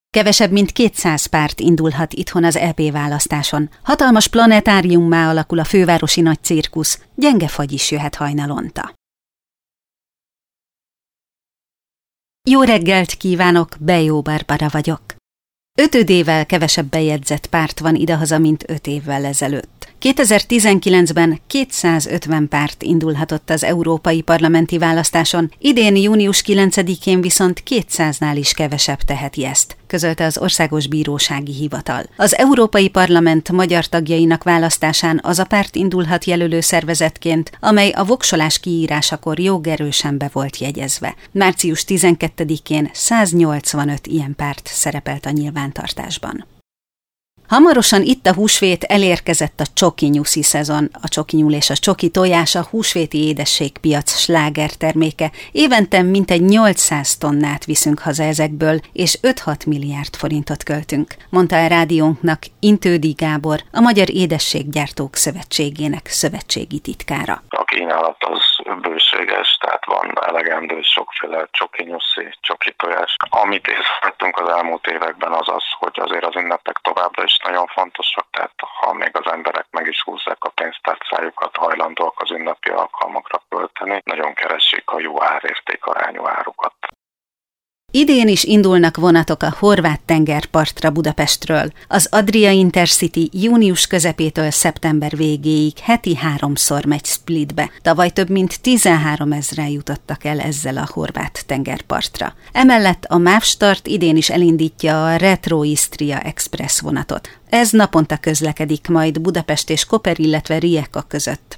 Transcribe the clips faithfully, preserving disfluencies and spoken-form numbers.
Kevesebb mint kétszáz párt indulhat itthon az é pé választáson. Hatalmas planetáriummá alakul a fővárosi nagy cirkusz, gyenge fagy is jöhet hajnalonta. Jó reggelt kívánok, Bejó Barbara vagyok. Ötödével kevesebb bejegyzett párt van idehaza, mint öt évvel ezelőtt. kétezer-tizenkilencben kétszázötven párt indulhatott az európai parlamenti választáson, idén június kilencedikén viszont kétszáznál is kevesebb teheti ezt, közölte az Országos Bírósági Hivatal. Az Európai Parlament magyar tagjainak választásán az a párt indulhat jelölő szervezetként, amely a voksolás kiírásakor jogerősen be volt jegyezve. március tizenkettedikén száznyolcvanöt ilyen párt szerepelt a nyilvántartásban. Hamarosan itt a húsvét, elérkezett a csoki-nyuszi szezon. A csokinyúl és a csoki tojás a húsvéti édességpiac sláger terméke. Évente mintegy nyolcszáz tonnát viszünk haza ezekből, és öt-hat milliárd forintot költünk, mondta a rádiónknak Intődi Gábor, a Magyar Édességgyártók Szövetségének szövetségi titkára. A kínálat az bőséges, tehát van elegendő sokféle csoki-nyuszi, csoki tojás. Amit észrevettünk az elmúlt években az az, hogy azért az ünnepek továbbra is nagyon fontosak, tehát ha még az emberek meg is húzzák a pénztárcájukat, hajlandóak az ünnepi alkalmakra költeni, nagyon keressék a jó árérték arányú árukat. Idén is indulnak vonatok a horvát tengerpartra Budapestről. Az Adria Intercity június közepétől szeptember végéig heti háromszor megy Splitbe. Tavaly több mint tizenháromezren jutottak el ezzel a horvát tengerpartra. Emellett a Mávstart idén is elindítja a Retro Istria Express vonatot. Ez naponta közlekedik majd Budapest és Koper, illetve Rijeka között.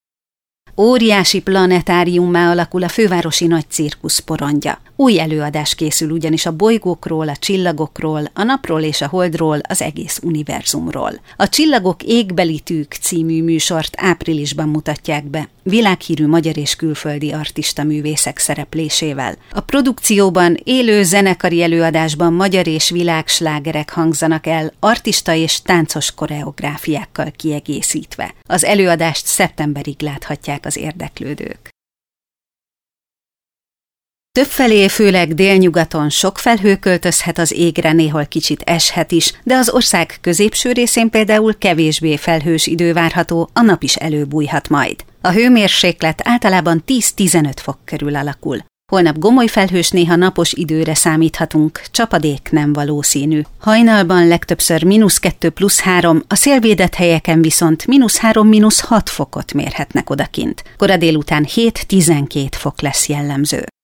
Óriási planetáriummá alakul a fővárosi nagy cirkusz porondja. Új előadás készül ugyanis a bolygókról, a csillagokról, a napról és a holdról, az egész univerzumról. A Csillagok égbeli tűk című műsort áprilisban mutatják be, világhírű magyar és külföldi artista művészek szereplésével. A produkcióban élő zenekari előadásban magyar és világslágerek hangzanak el, artista és táncos koreográfiákkal kiegészítve. Az előadást szeptemberig láthatják az érdeklődők. Többfelé, főleg délnyugaton sok felhő költözhet az égre, néhol kicsit eshet is, de az ország középső részén például kevésbé felhős idő várható, a nap is előbújhat majd. A hőmérséklet általában tíz-tizenöt fok körül alakul. Holnap gomoly felhős, néha napos időre számíthatunk, csapadék nem valószínű. Hajnalban legtöbbször mínusz kettő plusz három, a szélvédett helyeken viszont mínusz három mínusz hat fokot mérhetnek odakint. Kora délután hét-tizenkét fok lesz jellemző.